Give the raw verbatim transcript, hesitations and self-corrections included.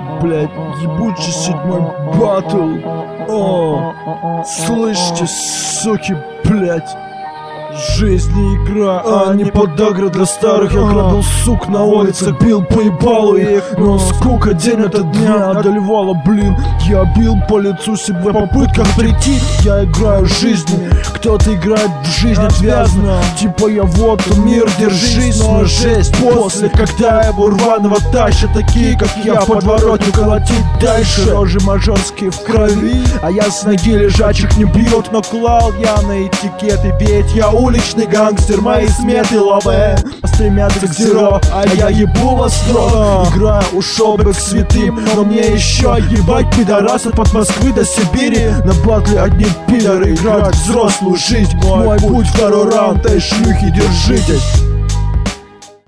блядь, ебучий седьмой батл. О, слышите, суки, блядь. Жизнь не игра, а не подагра для старых. Я грабил сук на улицах, бил по ебалу их. Но сколько день это дня одолевало, блин. Я бил по лицу себя в попытках прийти. Я играю в жизни, кто-то играет в жизнь отвязно. Типа я вот мир, держись, но жесть после, когда его рваного тащат такие, как я, в подворотню колотить дальше. Рожи мажорские в крови, а я с ноги лежачих не бьют. Но клал я на этикеты, ведь я уличный гангстер, мои сметы лаве стремятся к зеро, а я ебу восток. Играю, ушел бы к святым, но мне еще ебать пидорасов от Москвы до Сибири. На батле одни пидоры играют взрослую жизнь. Мой путь второй раунд, эй, шлюхи, держитесь.